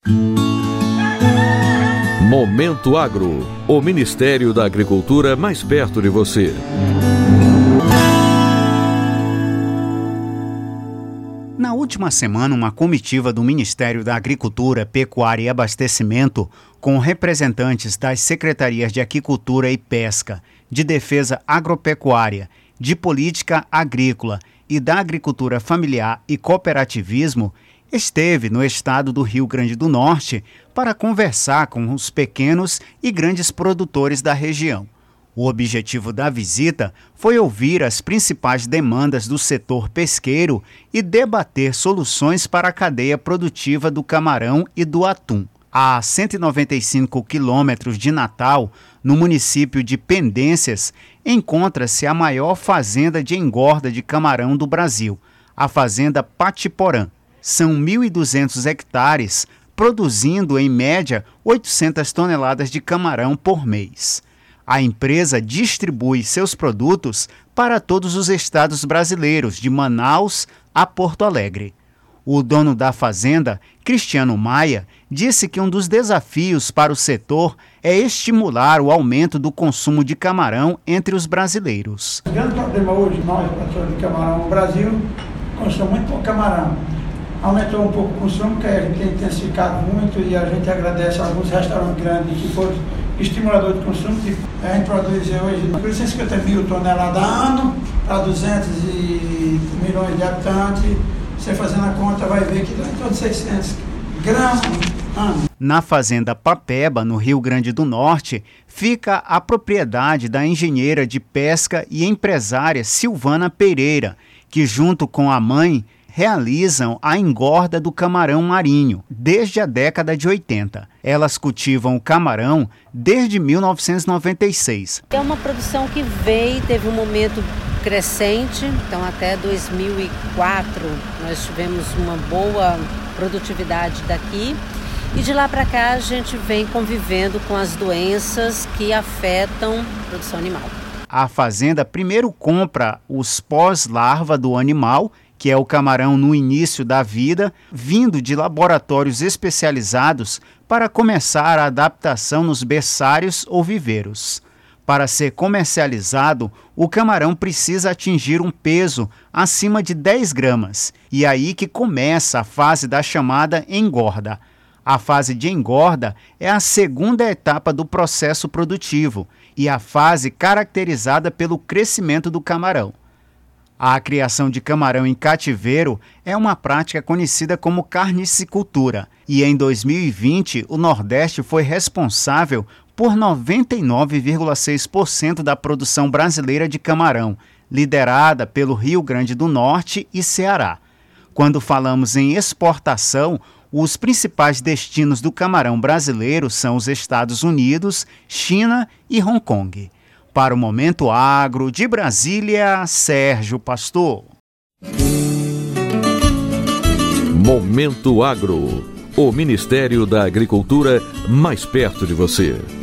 Momento Agro, o Ministério da Agricultura mais perto de você. Na última semana, uma comitiva do Ministério da Agricultura, Pecuária e Abastecimento, com representantes das Secretarias de Aquicultura e Pesca, de Defesa Agropecuária, de Política Agrícola e da Agricultura Familiar e Cooperativismo, esteve no estado do Rio Grande do Norte para conversar com os pequenos e grandes produtores da região. O objetivo da visita foi ouvir as principais demandas do setor pesqueiro e debater soluções para a cadeia produtiva do camarão e do atum. A 195 quilômetros de Natal, no município de Pendências, encontra-se a maior fazenda de engorda de camarão do Brasil, a Fazenda Patiporã. São 1.200 hectares, produzindo em média 800 toneladas de camarão por mês. A empresa distribui seus produtos para todos os estados brasileiros, de Manaus a Porto Alegre. O dono da fazenda, Cristiano Maia, disse que um dos desafios para o setor é estimular o aumento do consumo de camarão entre os brasileiros. O grande problema hoje, nós, produtores de camarão no Brasil, consumimos muito pouco camarão. Aumentou um pouco o consumo, porque a gente tem intensificado muito e a gente agradece a alguns restaurantes grandes que foram estimuladores de consumo. A gente produz hoje 150 mil toneladas ano para 200 milhões de habitantes. Você fazendo a conta vai ver que dá em torno de 600 gramas ano. Na fazenda Papeba, no Rio Grande do Norte, fica a propriedade da engenheira de pesca e empresária Silvana Pereira, que junto com a mãe realizam a engorda do camarão marinho desde a década de 80. Elas cultivam o camarão desde 1996. É uma produção que teve um momento crescente, então até 2004 nós tivemos uma boa produtividade daqui e de lá para cá a gente vem convivendo com as doenças que afetam a produção animal. A fazenda primeiro compra os pós-larva do animal, que é o camarão no início da vida, vindo de laboratórios especializados para começar a adaptação nos berçários ou viveiros. Para ser comercializado, o camarão precisa atingir um peso acima de 10 gramas, e aí que começa a fase da chamada engorda. A fase de engorda é a segunda etapa do processo produtivo e a fase caracterizada pelo crescimento do camarão. A criação de camarão em cativeiro é uma prática conhecida como carnicicultura e em 2020 o Nordeste foi responsável por 99,6% da produção brasileira de camarão, liderada pelo Rio Grande do Norte e Ceará. Quando falamos em exportação, os principais destinos do camarão brasileiro são os Estados Unidos, China e Hong Kong. Para o Momento Agro, de Brasília, Sérgio Pastor. Momento Agro, o Ministério da Agricultura mais perto de você.